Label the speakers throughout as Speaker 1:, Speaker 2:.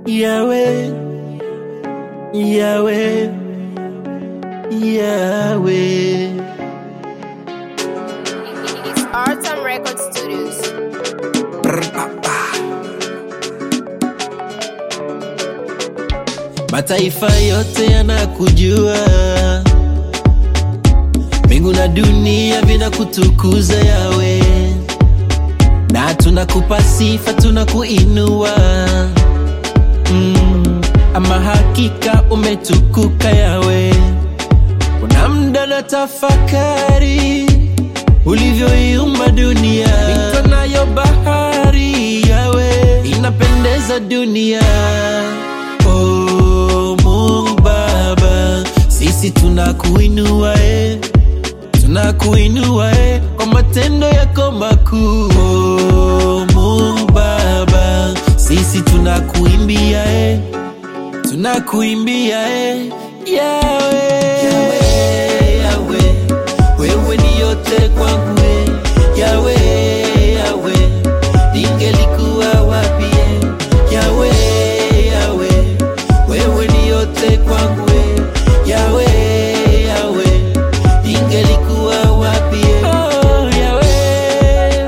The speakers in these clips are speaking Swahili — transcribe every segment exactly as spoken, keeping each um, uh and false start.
Speaker 1: Yahweh, Yahweh, Yahweh.
Speaker 2: It's Artam Record Studios.
Speaker 1: Mataifa yote yanakujua, mbingu na dunia vinakutukuza Yahweh, na tunakupa sifa, tunakuinua. mm, Ama hakika umetukuka Yahweh. Kuna muda na tafakari ulivyoiumba dunia, mito nayo bahari Yahweh, inapendeza dunia. Oh Mungu Baba, sisi tunakuinua eh, tunakuinua eh, kwa matendo yako makuu. Oh Mungu Baba, sisi tunakuimbia eh, tunakuimbia eh, Yahweh, Yahweh, Yahweh, wewe ni yote kwangu eh, Yahweh, Yahweh, ningelikuwa wapi eh, Yahweh, Yahweh, wewe ni yote kwangu eh, Yahweh, Yahweh, ningelikuwa wapi eh, oh Yahweh,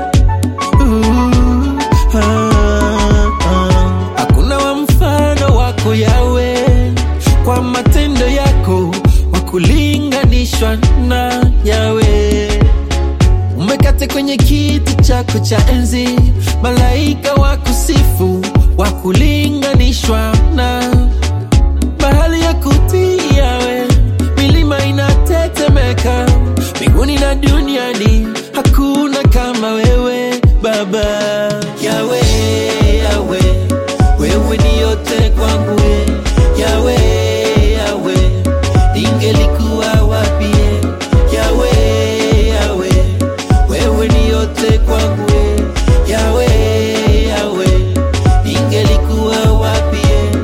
Speaker 1: uh, ah, ah. Hakuna wa mfano wako Yahweh, kwa matendo yako wakulinganishwa na Yahweh. Umekate kwenye kiti chako cha enzi, malaika wakusifu, wakulinganishwa na bahari ya kutii Yahweh. Milima inatetemeka, mbinguni na duniani hakuna kama wewe Baba. Yahweh, Yahweh, wewe ni yote kwangu eh, Yahweh, Yahweh, ningelikuwa wapi eh, Yahweh, Yahweh, wewe ni yote kwangu eh, Yahweh, Yahweh, ningelikuwa wapi eh.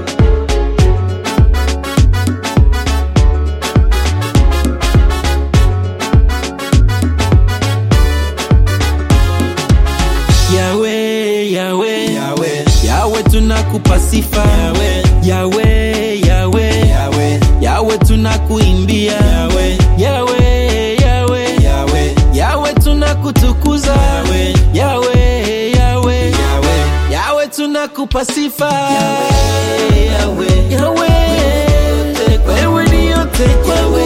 Speaker 1: Yahweh, Yahweh, Yahweh, Yahweh, tunakupa sifa Yahweh, Yahweh, Yahweh, Yahweh, Yahweh, tunakuimbia Yahweh, Yahweh, Yahweh, Yahweh, Yahweh, tunakutukuza Yahweh, Yahweh, Yahweh, Yahweh, Yahweh, tunakupa sifa Yahweh, Yahweh, Yahweh, wewe ni yote kwangu.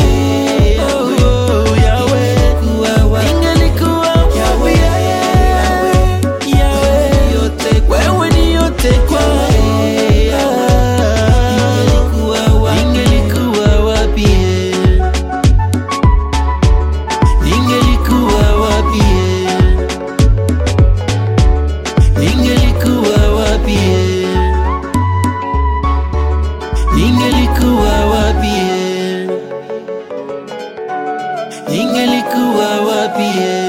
Speaker 1: Ningelikuwa wapi eh, ningelikuwa wapi eh.